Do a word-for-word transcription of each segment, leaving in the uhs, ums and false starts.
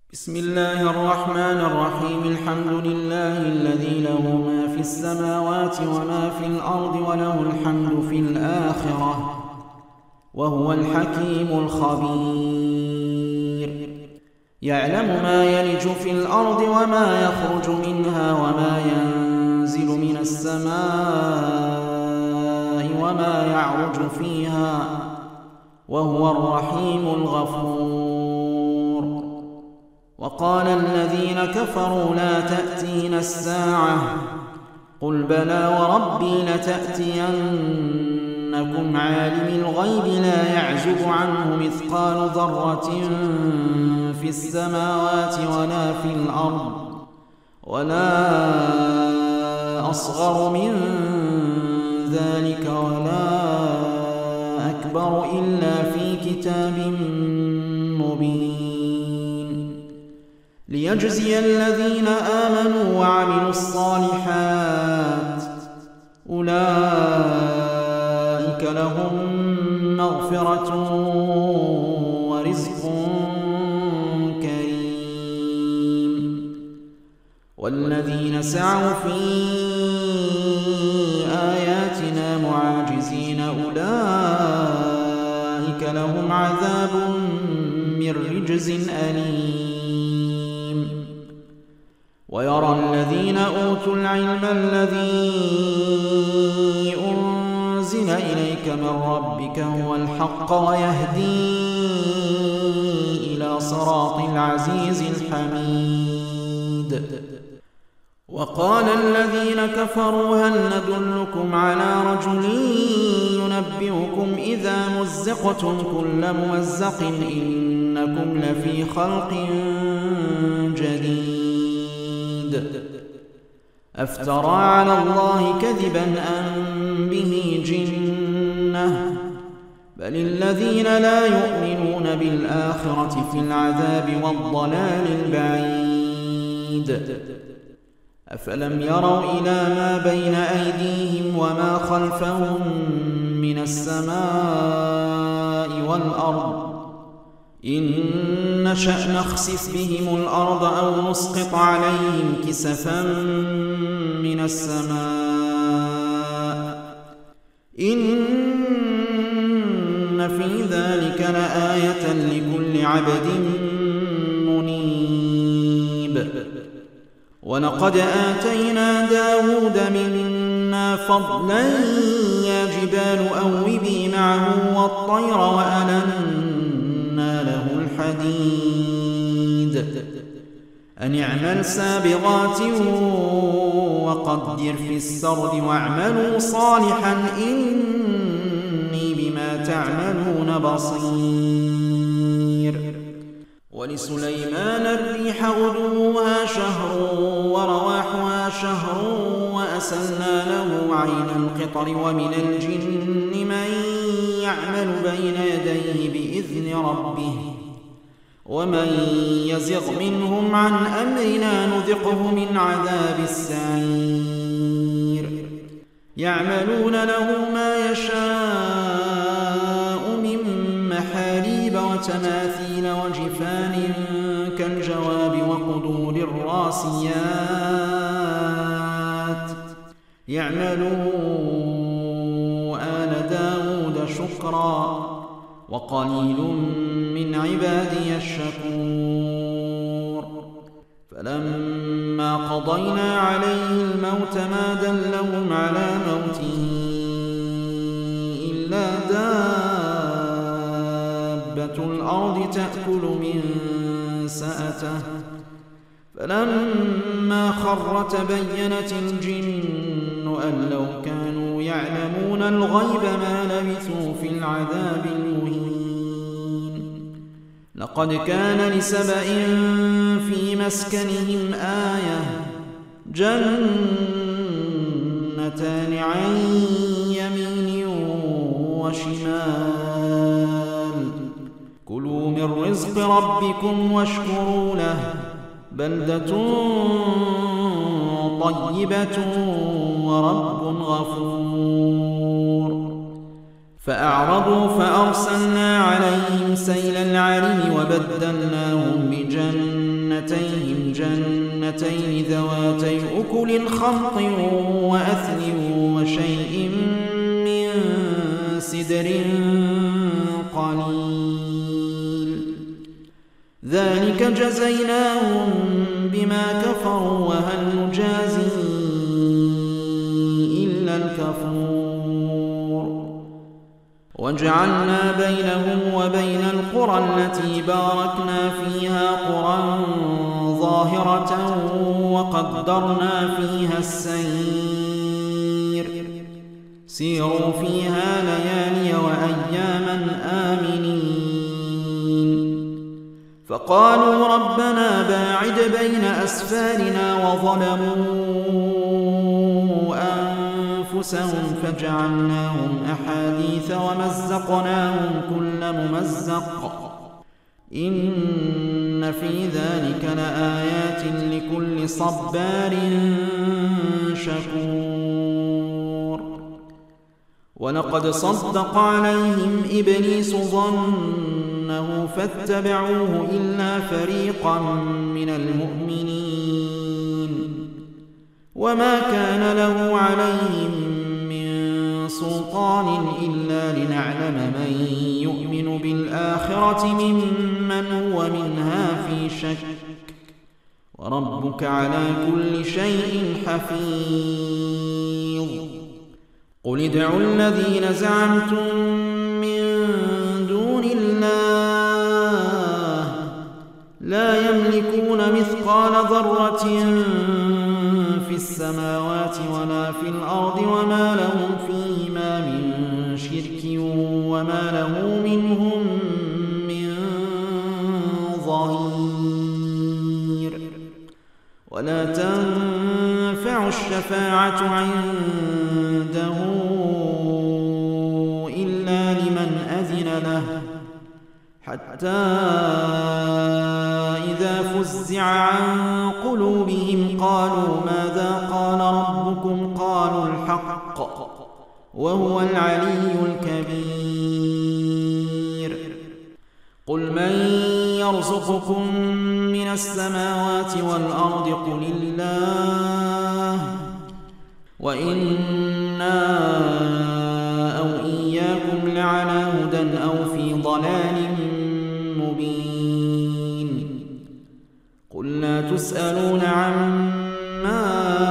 بسم الله الرحمن الرحيم. الحمد لله الذي له ما في السماوات وما في الأرض وله الحمد في الآخرة وهو الحكيم الخبير. يعلم ما يلج في الأرض وما يخرج منها وما ينزل من السماء وما يعرج فيها وهو الرحيم الغفور. وقال الذين كفروا لا تأتينا الساعة قل بلى وربي لتأتينكم عالم الغيب لا يعزب عنه مثقال ذرة في السماوات ولا في الأرض ولا أصغر من ذلك ولا أكبر إلا في كتاب مبين ليجزي الذين آمنوا وعملوا الصالحات أولئك لهم مغفرة ورزق كريم. والذين سعوا في آياتنا معاجزين أولئك لهم عذاب من رجز أليم. ويرى الذين أوتوا العلم الذي أنزل إليك من ربك هو الحق ويهدي إلى صراط العزيز الحميد. وقال الذين كفروا هل ندلكم على رجل ينبئكم إذا مزقتم كل ممزق إنكم لفي خلق جديد أفترى على الله كذبا أم به جنة بل الذين لا يؤمنون بالآخرة في العذاب والضلال البعيد. أفلم يروا إلى ما بين أيديهم وما خلفهم من السماء والأرض إن نشأ نخسف بهم الأرض أو نسقط عليهم كسفا من السماء إن في ذلك لآية لكل عبد منيب. ولقد آتينا داود منا فضلا يا جبال أوبي معه والطير وألنا له الحديد أن اعمل سابغات وقدر في السرد واعملوا صالحا إني بما تعملون بصير. ولسليمان الريح غدوها شهر ورواحها شهر وأسلنا له عين القطر ومن الجن من يعمل بين يديه بإذن ربه ومن يزغ منهم عن أمرنا نذقه من عذاب السعير. يعملون له ما يشاء من محاريب وتماثيل وجفان كالجواب وقدور الراسيات يعملوا آل داود شكرا وقليل من عبادي الشكور. فلما قضينا عليه الموت ما دلهم على موته إلا دابة الأرض تأكل من سأته فلما خر تبينت الجن أن لو كانوا يعلمون الغيب ما لبثوا في العذاب المهين. لقد كان لسبإ في مسكنهم آية جنتان عن يمين وشمال كلوا من رزق ربكم واشكروا له بلدة طيبة ورب غفور. فأعرضوا فأرسلنا عليهم سيل العرم وبدلناهم بجنتيهم جنتين ذواتي أكل خمط وأثل وشيء من سدر قليل ذلك جزيناهم بما كفروا وهل نجازي إلا الكفور وجعلنا بينهم وبين القرى التي باركنا فيها قرى ظاهرة وقدرنا فيها السير سيروا فيها ليالي وأياما آمنين فقالوا ربنا باعد بين أسفارنا وظلموا أنفسهم فجعلناهم أحاديث ومزقناهم كل ممزق إن في ذلك لآيات لكل صبار شكور ولقد صدق عليهم إبليس ظنه فاتبعوه إلا فريقا من المؤمنين وما كان له عليهم من سلطان إلا لنعلم من يؤمن بالآخرة ممن هو منها في شك وربك على كل شيء حفيظ قل ادعوا الذين زعمتم من دون الله لا يملكون مثقال ذرة في السماوات ولا في الأرض وما لهم فيهما من شرك وما له منهم من ظهير ولا تنفع الشفاعة عنده إلا لمن أذن له حتى إذا فزع عن قلوبهم قالوا ماذا قال ربكم قالوا الحق وهو العلي الكبير قل من يرزقكم من السماوات والأرض قل الله وإنا أو إياكم لعلى هدى أو في ضلال مبين قل لا تسألون عما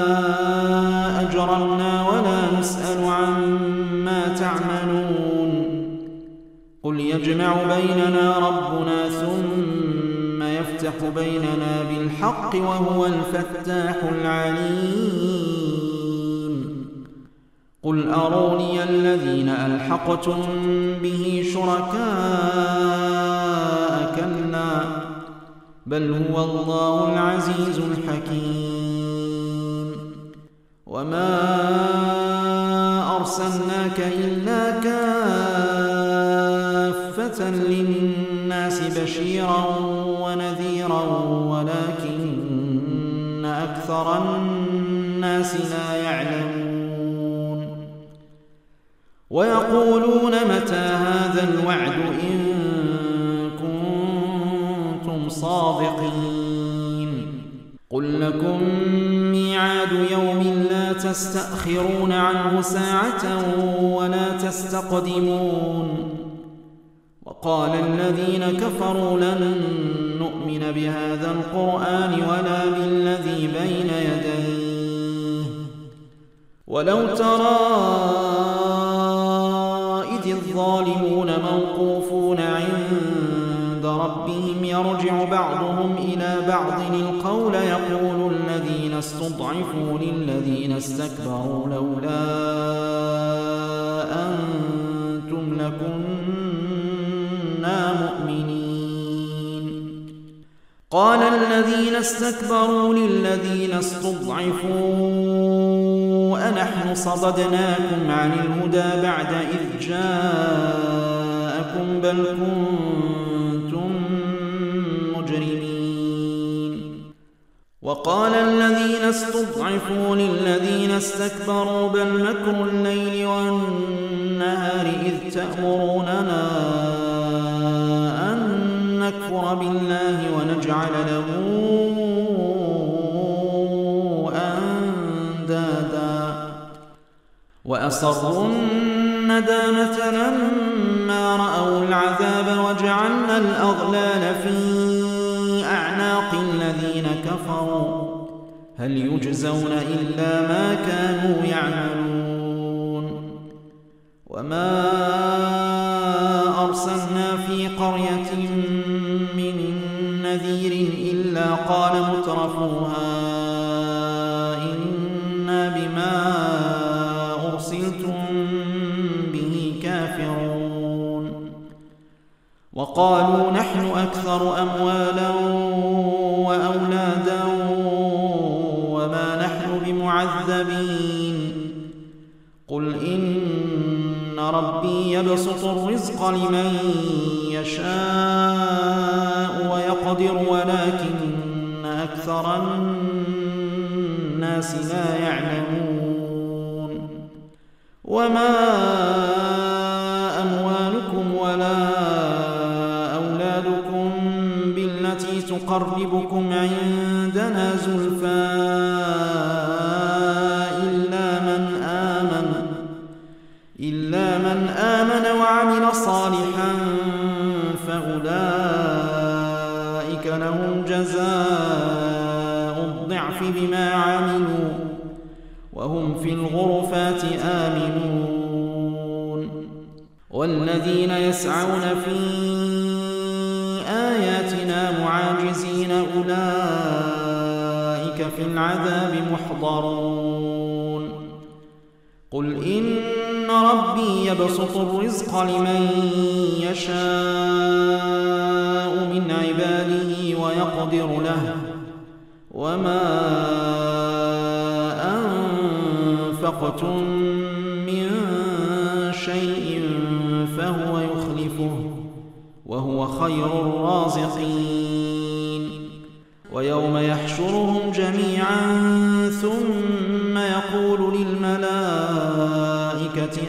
أجرمنا ولا نسأل عما تعملون قل يجمع بيننا ربنا ثم يفتح بيننا بالحق وهو الفتاح العليم قل أروني الذين ألحقتم به شركاء كلا بل هو الله العزيز الحكيم وما أرسلناك إلا كافة للناس بشيرا ونذيرا ولكن أكثر الناس لا يعلمون ويقولون متى هذا الوعد إن كنتم صادقين قل لكم ميعاد يوم لا تستأخرون عنه ساعة ولا تستقدمون وقال الذين كفروا لن نؤمن بهذا القرآن ولا بالذي بين يديه ولو ترى إذ الظالمون موقوفون عند ربهم يرجع بعضهم إلى بعض القول يقول الذين استضعفوا للذين استكبروا لولا أنتم لكنا مؤمنين قال الذين استكبروا للذين استضعفوا أنحن صددناكم عن الهدى بعد إذ جاءكم بل كنتم مجرمين وقال الذين استضعفوا للذين استكبروا بل مكر الليل والنهار النهار إذ تأمروننا أن نكفر بالله ونجعل له أندادا وأصروا الندامة لما رأوا العذاب وجعلنا الأغلال في أعناق الذين كفروا هل يجزون إلا ما كانوا يعملون وما أرسلنا في قرية من نذير إلا قال مترفوها إنا بما أرسلتم به كافرون وقالوا نحن أكثر أموالا وأولادا وما نحن بمعذبين قل إن ربي يبسط الرزق لمن يشاء ويقدر ولكن أكثر الناس لا يعلمون وما أموالكم ولا أولادكم بالتي تقربكم عندنا زلفى إلا من آمن إلا من آمن وعمل صالحا فأولئك لهم جزاء الضعف بما عملوا وهم في الغرفات آمنون والذين يسعون في آياتنا معاجزين أولئك في العذاب محضرون قل إن ربي يبسط الرزق لمن يشاء من عباده ويقدر له وما أنفقتم من شيء فهو يخلفه وهو خير الرازقين ويوم يحشرهم جميعا ثم يقول للملائكة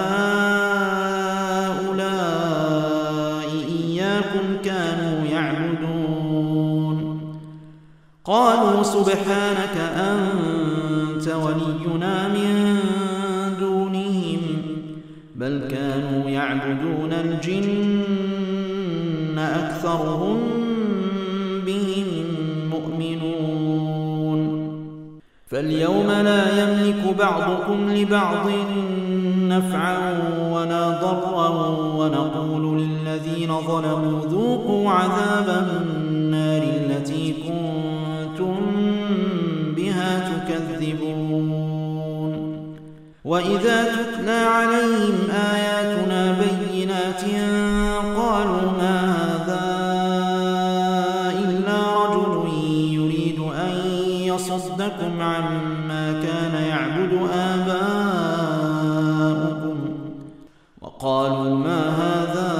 أهؤلاء إياكم كانوا يعبدون قالوا سبحانك أنت ولينا من دونهم بل كانوا يعبدون الجن أكثرهم بهم مؤمنون فاليوم لا يملك بعضكم لبعض نفعا ولا ضرا ونقول للذين ظلموا ذوقوا عذاب النار التي كنتم بها تكذبون وإذا تتلى عليهم آياتنا بينات قالوا ما هذا إلا رجل يريد أن يصدكم عما كان يعبد آباؤكم وقالوا ما هذا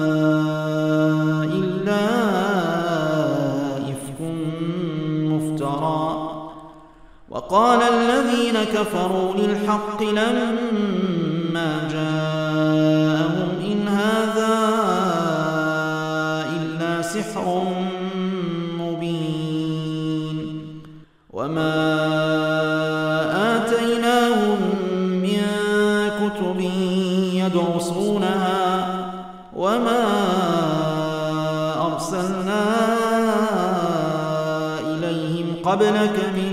إلا إفك مفترى وقال الذين كفروا للحق لما جاءهم إن هذا إلا سحر مبين وما آتيناهم من كتب يدرسونها وما أرسلنا إليهم قبلك من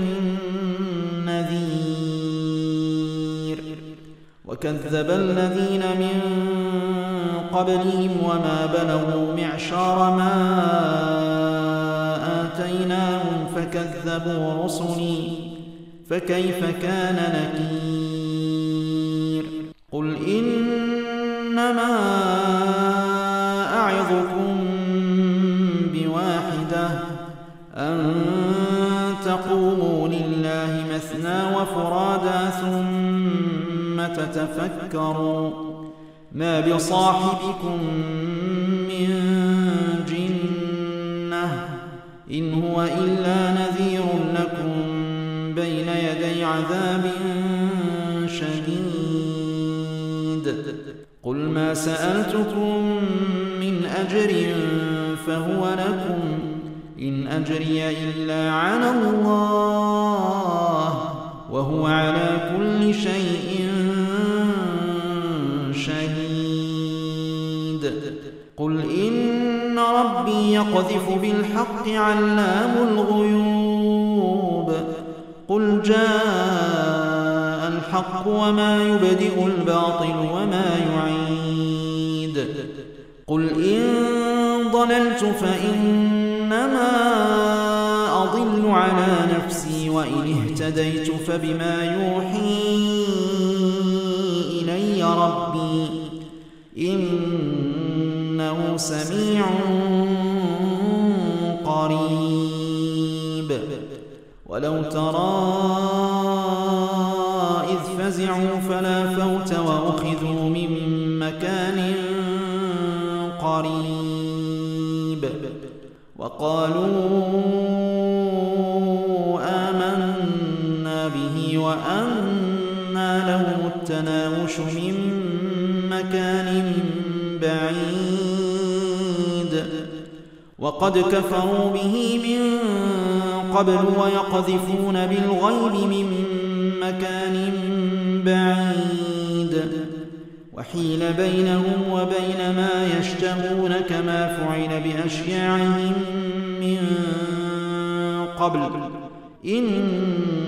نذير وكذب الذين من قبلهم وما بلغوا معشار ما آتيناهم فكذبوا رسلي فكيف كان نكير قل إنما أعظكم بواحدة أن تقوموا لله مثنى وفرادا ثم تتفكروا ما بصاحبكم من جنة إن هو إلا نذير لكم بين يدي عذاب شديد وما سألتكم من أجر فهو لكم إن أجري إلا على الله وهو على كل شيء شهيد. قل إن ربي يقذف بالحق علام الغيوب. قل جاء الحق وما يبدئ الباطل وما يعيد. قل إن ضللت فإنما أضل على نفسي وإن اهتديت فبما يوحي إلي ربي إنه سميع قريب. ولو ترى إذ فزعوا فلا فوت وأخذوا من مكان قريب وقالوا آمنا به وأنى لهم التناوش من مكان بعيد وقد كفروا به من قبل ويقذفون بالغيب من مكان بعيد وحيل بينهم وبين ما يشتهون كما فعل بأشياعهم من قبل إن